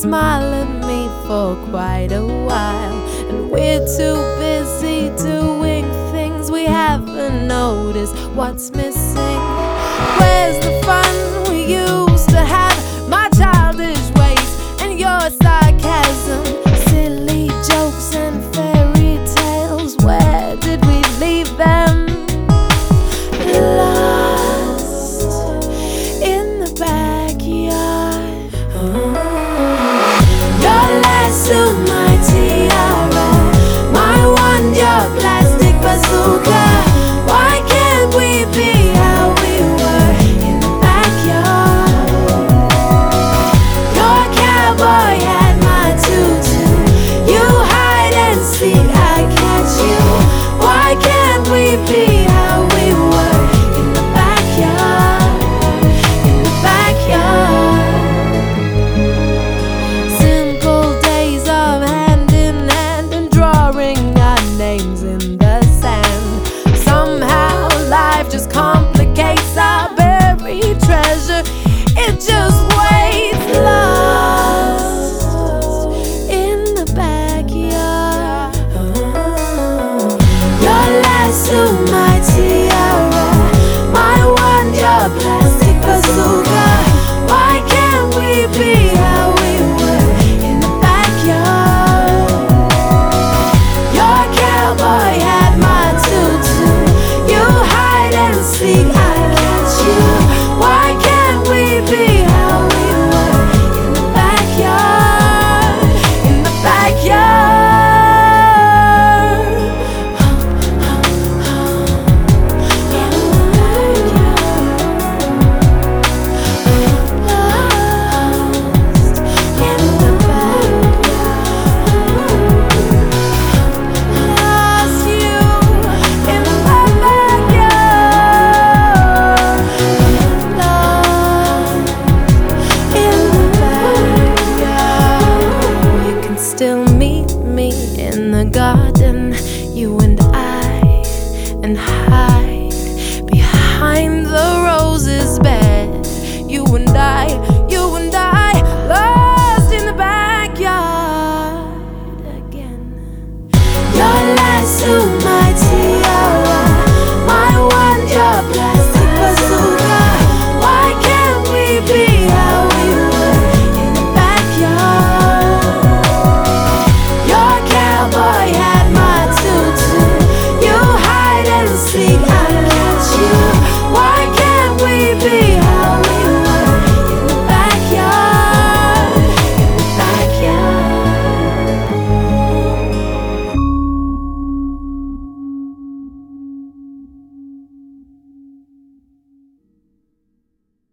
smile at me for quite a while, and we're too busy doing things we haven't noticed what's missing. Where's the fun we used to have? My childish ways and your sarcasm, silly jokes and fairy tales, where did we leave them? Lost in the backyard. Your lies so much